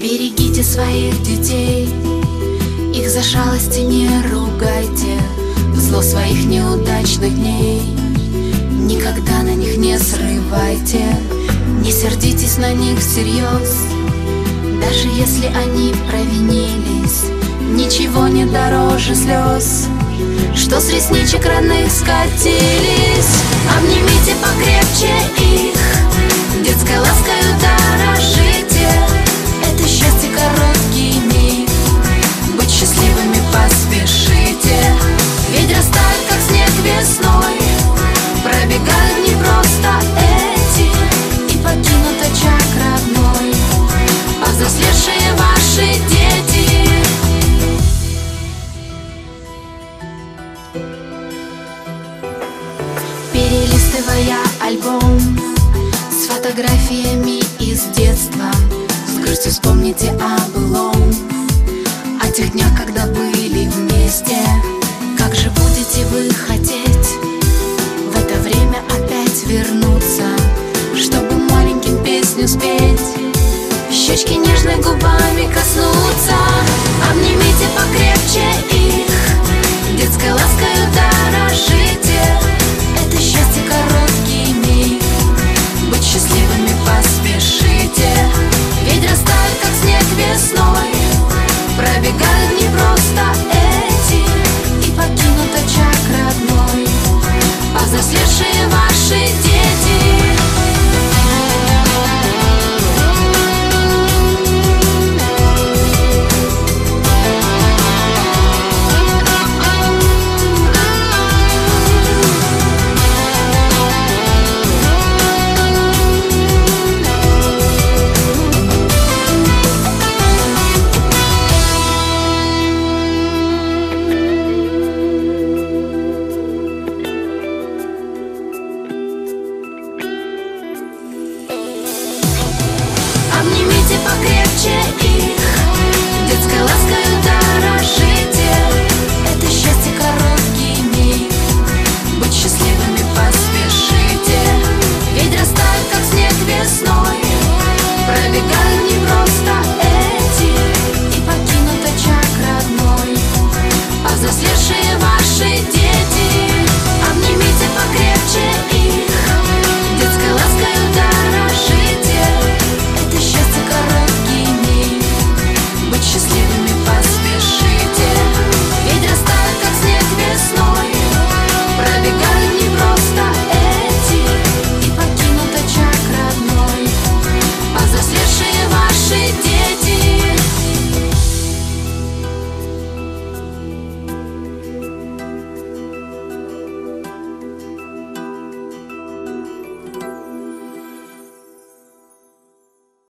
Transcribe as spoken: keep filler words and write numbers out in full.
Берегите своих детей, их за шалости не ругайте. Зло своих неудачных дней никогда на них не срывайте. Не сердитесь на них всерьез, даже если они провинились. Ничего не дороже слез, что с ресничек родных скатились. Обнимите покрепче их, детской ласкою дорожите. Это счастье короткий миг, быть счастливыми поспешите. Ведь растают, как снег весной, пробегают не просто эти, и покинут очаг родной повзрослевшие ваши дети. Перелистывая альбом с фотографиями из детства, с грустью вспомните о былом, о тех днях, когда были вместе. Как же будете вы хотеть в это время опять вернуться, чтобы маленьким песню спеть, щечки нежной губами коснуться. Обнимите покрепче